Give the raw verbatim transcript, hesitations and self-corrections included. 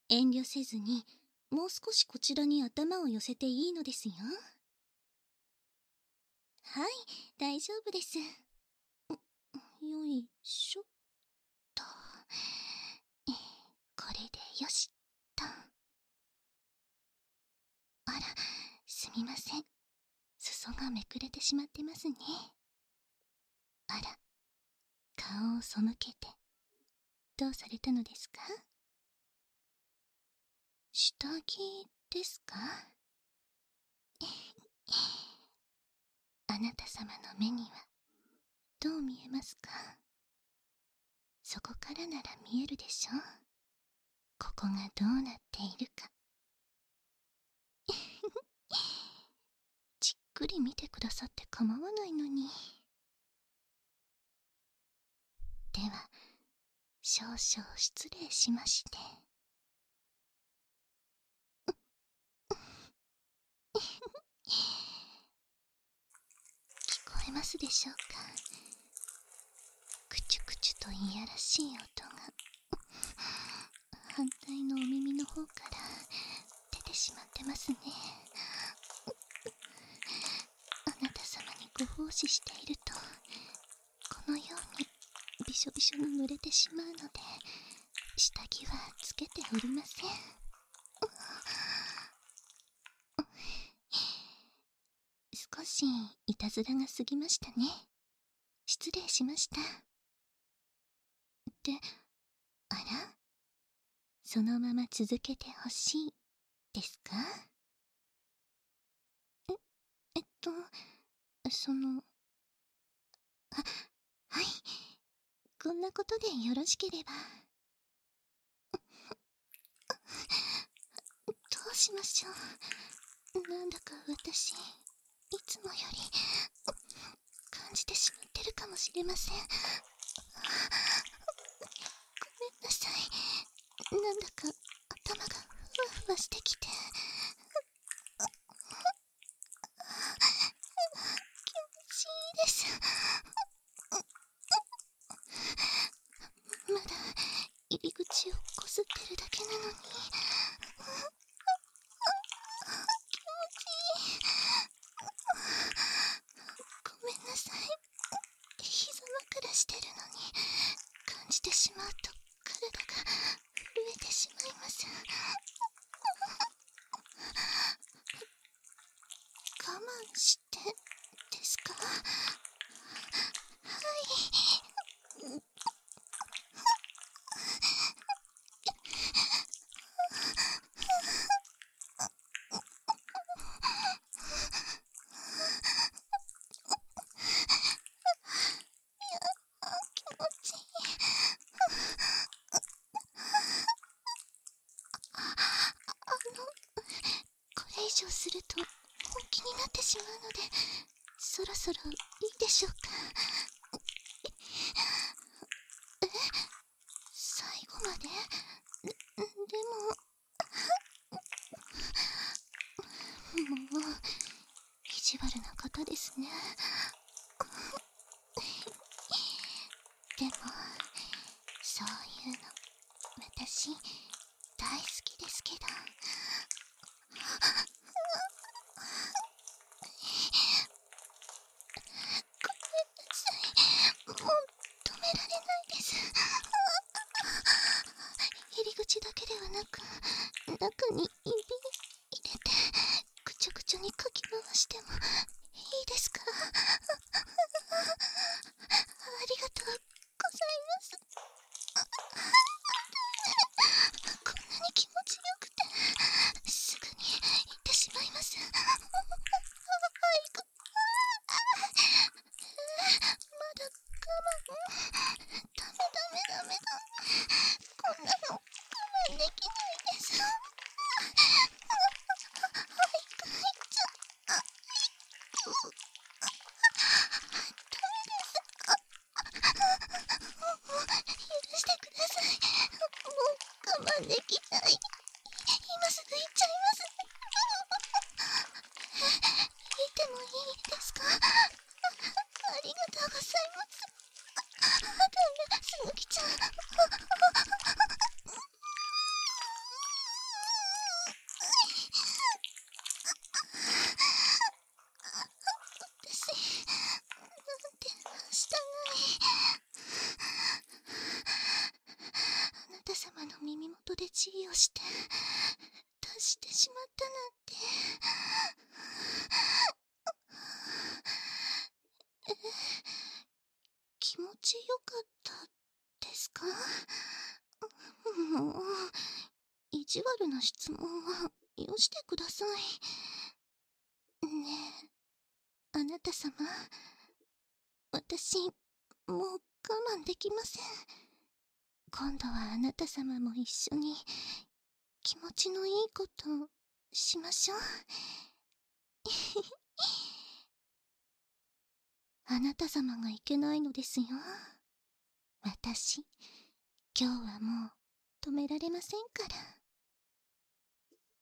遠慮せずに、もう少しこちらに頭を寄せていいのですよ。はい、大丈夫です。よいしょっと。これでよしっと。あら、すみません。裾がめくれてしまってますね。あら、顔を背けて、どうされたのですか？下着ですか？あなた様の目にはどう見えますか？そこからなら見えるでしょ？ここがどうなっているか。じっくり見てくださって構わないのに。では、少々失礼しまして。聞こえますでしょうか？くちゅくちゅといやらしい音が反対のお耳の方から出てしまってますね。あなた様にご奉仕していると、このようにびしょびしょに濡れてしまうので、下着はつけておりません。少しいたずらが過ぎましたね。失礼しました。で、あら？そのまま続けてほしいですか？え、えっと、その、あ、はい。こんなことでよろしければ。どうしましょう。なんだか私、いつもより感じてしまってるかもしれません。ごめんなさい。なんだか頭がふわふわしてきて。気持ちいいです。まだ入り口をこすってるだけなのに。気持ちいい。ごめんなさい。膝枕してるのに感じてしまうと体が震えてしまいます。我慢してですか？はい。気持ちいい。あの、これ以上すると本気になってしまうので、そろそろいいでしょうか？え？最後まで？で、でも、もう、意地悪な方ですね。でも、そういうの、私、大好きですけど。もう止められないです。入り口だけではなく、中に指入れてくちゃくちゃにかき回してもいいですか？ありがとうございます。こんなに気持ちよくてすぐに行ってしまいます。早く。まだ我慢。ダメダメダメダメ。こんなの我慢できないです。早く入っちゃう。ダメです。もう許してください。もう我慢できない。今すぐ行っちゃいます。言ってもいいですか？ありがとうございます。ダメ、すぐ来ちゃう。 様の耳元で地位をして達してしまったなんて。え、気持ちよかったですか？もう意地悪な質問はよしてください。ねえ、あなた様、私もう我慢できません。今度はあなた様も一緒に気持ちのいいことしましょう。あなた様がいけないのですよ。私、今日はもう止められませんから。